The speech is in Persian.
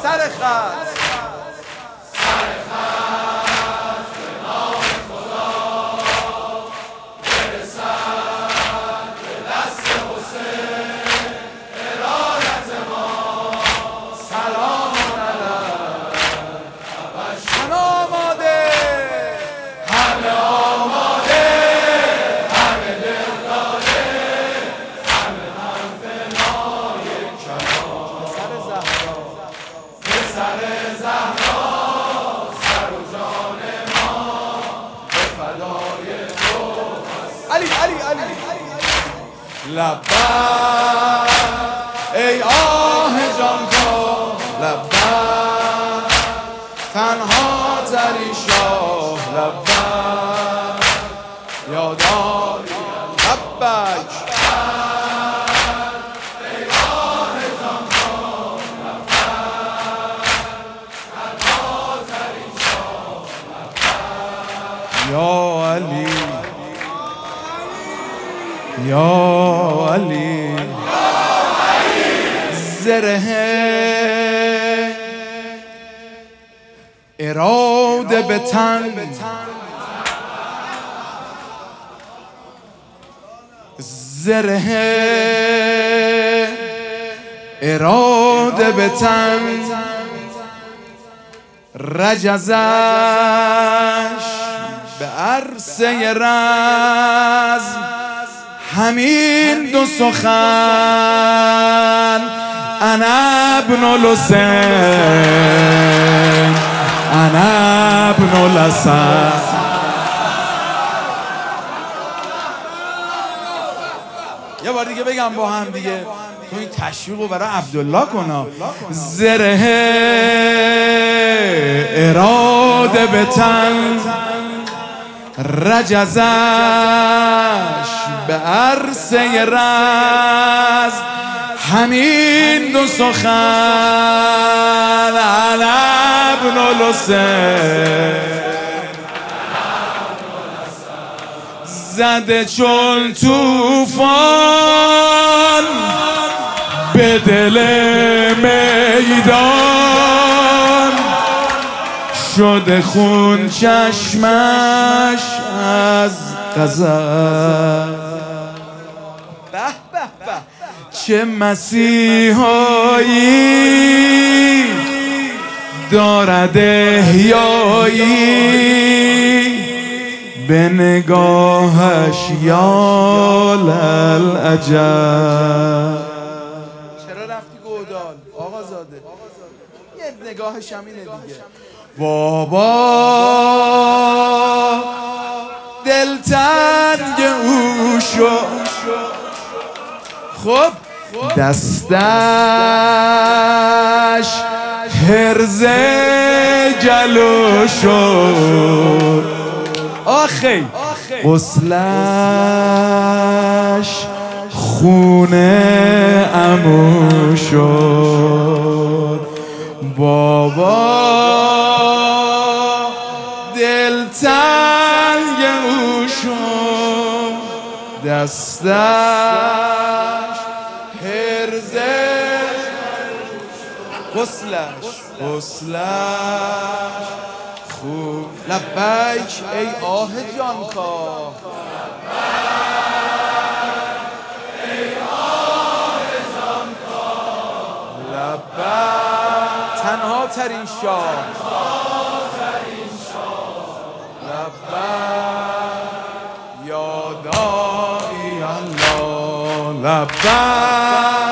سر خط علی لبک ای آه جان کا لبک تنها تری شاه لبک یاداری لبک ای آه جان کا لبک تنها تری شاه لبک یا علی یا علی زره اراده به تن زره اراده به تن رجزش به عرصه رزم همین دو سخن انا ابن الحسین انا ابن الحسن. یه بار دیگه بگم با هم دیگه تو این تشویقو برای عبدالله کنا. زره اراده به تن رجزش به عرصه رز همین دو سخن انا ابن الحسین زده چون طوفان به دل میدان شده خون چشمش از غضب. به به به چه مسیحایی دارد احیایی به نگاهش یا للعجب. چرا رفتی گودال آقا زاده؟ یه نگاهش همینه دیگه. بابا دلتنگ او شد خب دستش هرز جلو شد آخی غسلش خون عمو شد. بابا دلتنگ او شد دستش هرزش غسلش خوب. لبیک ای آه جانکا لبیک تنها ترین شاه لبیک یا داعی الله لبیک